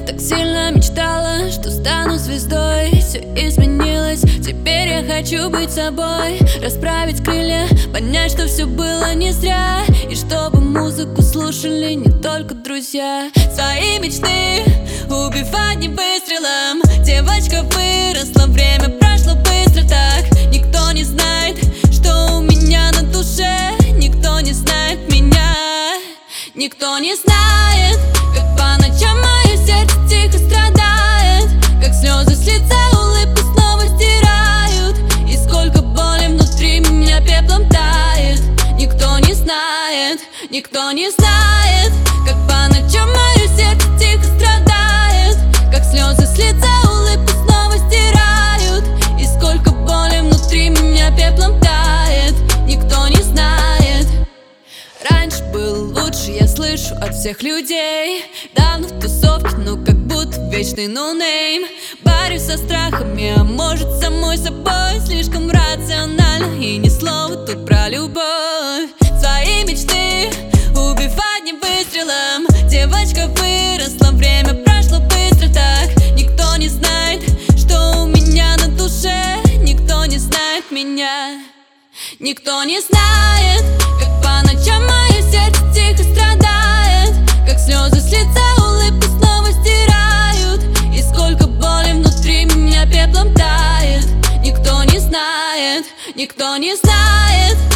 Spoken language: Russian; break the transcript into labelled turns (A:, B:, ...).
A: Так сильно мечтала, что стану звездой. Все изменилось, теперь я хочу быть собой. Расправить крылья, понять, что все было не зря. И чтобы музыку слушали не только друзья. Свои мечты убивать не выстрелом. Девочка выросла, время прошло быстро так. Никто не знает, что у меня на душе. Никто не знает меня. Никто не знает, как по ночам мое сердце тихо страдает. Как слезы с лица улыбку снова стирают. И сколько боли внутри меня пеплом тает. Никто не знает, никто не знает, как по ночам мое сердце тихо страдает. Как слезы с лица улыбку снова стирают. И сколько боли внутри меня пеплом тает. Никто не знает. Раньше был лучше, я слышу от всех людей. Давно в тусовке, но как будто вечный ноунейм. Борюсь со страхами, а может самой собой. Слишком рационально и ни слова тут про любовь. Свои мечты убивать не выстрелом. Девочка выросла, время прошло быстро так. Никто не знает, что у меня на душе. Никто не знает меня. Никто не знает, как по ночам мое сердце тихо страдает. Как слезы с лица улыбку снова стирают. И сколько боли внутри меня пеплом тает. Никто не знает, никто не знает.